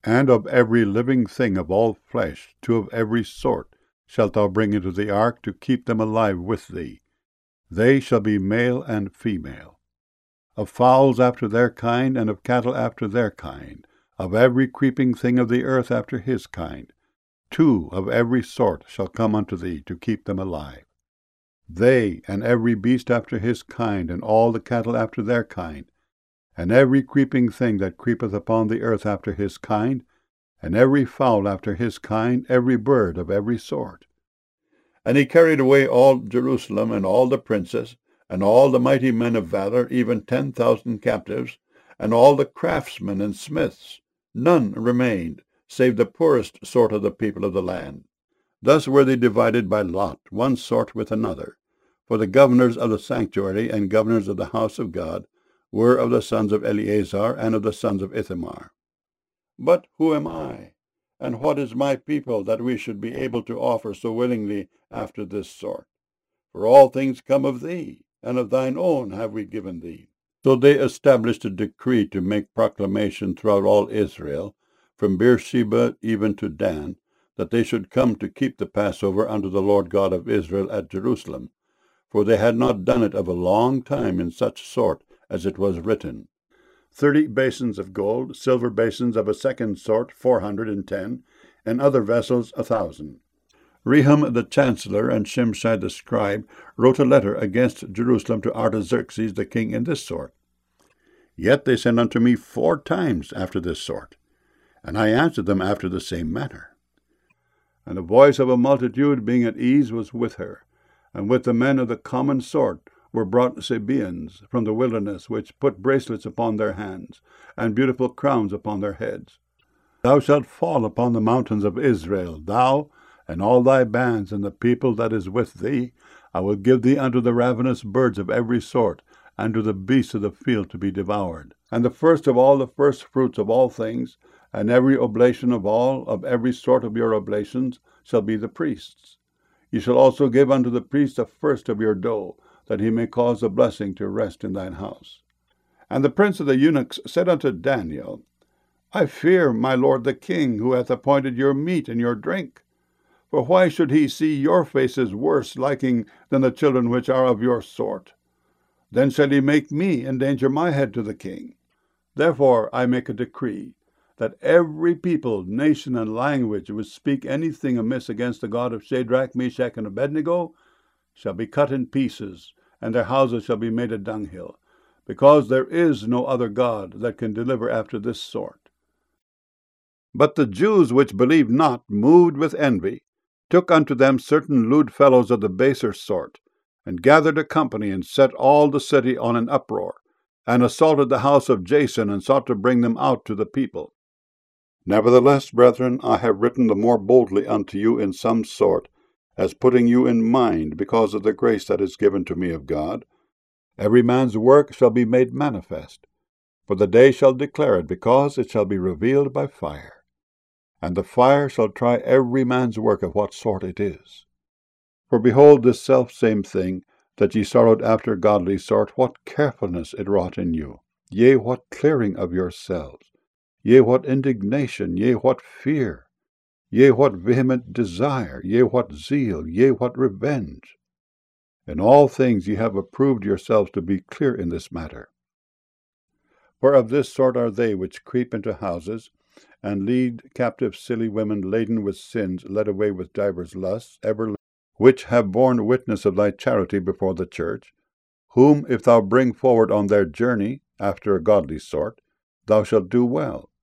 And of every living thing of all flesh, 2 of every sort, shalt thou bring into the ark to keep them alive with thee. They shall be male and female. Of fowls after their kind, and of cattle after their kind, of every creeping thing of the earth after his kind, 2 of every sort shall come unto thee to keep them alive. They, and every beast after his kind, and all the cattle after their kind, and every creeping thing that creepeth upon the earth after his kind, and every fowl after his kind, every bird of every sort. And he carried away all Jerusalem, and all the princes, and all the mighty men of valor, even 10,000 captives, and all the craftsmen and smiths. None remained, save the poorest sort of the people of the land. Thus were they divided by lot, one sort with another. For the governors of the sanctuary and governors of the house of God were of the sons of Eleazar and of the sons of Ithamar. But who am I, and what is my people, that we should be able to offer so willingly after this sort? For all things come of thee, and of thine own have we given thee. So they established a decree to make proclamation throughout all Israel, from Beersheba even to Dan, that they should come to keep the Passover unto the Lord God of Israel at Jerusalem. For they had not done it of a long time in such sort as it was written. 30 basins of gold, silver basins of a second sort 410, and other vessels 1,000. Rehum the chancellor and Shimshai the scribe wrote a letter against Jerusalem to Artaxerxes the king in this sort. Yet they sent unto me 4 times after this sort, and I answered them after the same manner. And the voice of a multitude being at ease was with her, and with the men of the common sort were brought Sabaeans from the wilderness, which put bracelets upon their hands, and beautiful crowns upon their heads. Thou shalt fall upon the mountains of Israel, thou, and all thy bands, and the people that is with thee. I will give thee unto the ravenous birds of every sort, and to the beasts of the field to be devoured. And the first of all the firstfruits of all things, and every oblation of every sort of your oblations, shall be the priest's. Ye shall also give unto the priest the first of your dough, that he may cause a blessing to rest in thine house. And the prince of the eunuchs said unto Daniel, I fear my lord the king, who hath appointed your meat and your drink. For why should he see your faces worse liking than the children which are of your sort? Then shall he make me endanger my head to the king. Therefore I make a decree, that every people, nation, and language which speak anything amiss against the God of Shadrach, Meshach, and Abednego shall be cut in pieces, and their houses shall be made a dunghill, because there is no other God that can deliver after this sort. But the Jews which believed not, moved with envy, took unto them certain lewd fellows of the baser sort, and gathered a company, and set all the city on an uproar, and assaulted the house of Jason, and sought to bring them out to the people. Nevertheless, brethren, I have written the more boldly unto you in some sort, as putting you in mind, because of the grace that is given to me of God. Every man's work shall be made manifest, for the day shall declare it, because it shall be revealed by fire. And the fire shall try every man's work of what sort it is. For behold, this selfsame thing, that ye sorrowed after godly sort, what carefulness it wrought in you! Yea, what clearing of yourselves! Yea, what indignation! Yea, what fear! Yea, what vehement desire! Yea, what zeal! Yea, what revenge! In all things ye have approved yourselves to be clear in this matter. For of this sort are they which creep into houses, and lead captive silly women laden with sins, led away with divers lusts, which have borne witness of thy charity before the church, whom if thou bring forward on their journey, after a godly sort, thou shalt do well,